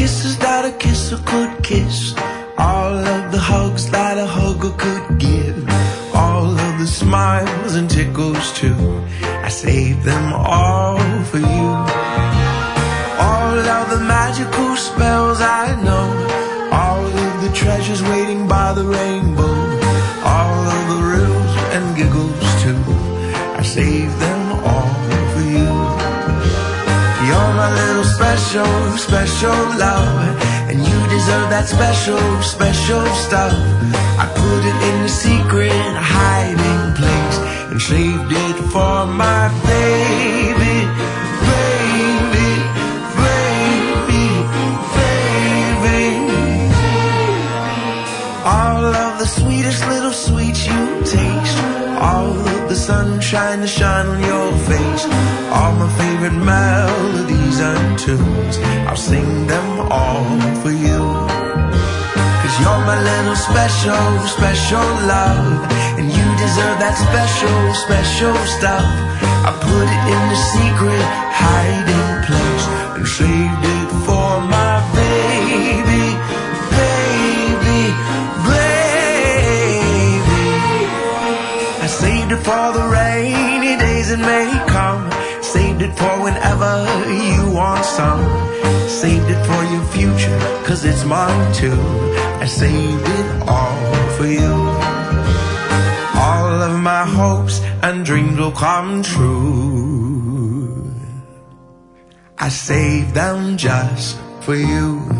kisses that a kisser could kiss, all of the hugs that a hugger could give, all of the smiles and tickles too, I saved them all for you. All of the magical spells I know, all of the treasures waiting by the rainbow, all of the riddles and giggles too, I saved them all for you. You're my little special, special love, and you deserve that special, special stuff. I put it in a secret hiding place and saved it for my baby, baby, baby, baby. All of the sweetest little sweets you taste, all of the sunshine to shine on your face, all my favorite melodies and tunes, I'll sing them all for you. 'Cause you're my little special, special love, and you deserve that special, special stuff. I put it in the secret hiding place and saved it for my baby, baby, baby. I saved it for the rainy days that may come, saved it for whenever you want some, saved it for your future, 'cause it's mine too. I saved it all for you. All of my hopes and dreams will come true. I saved them just for you.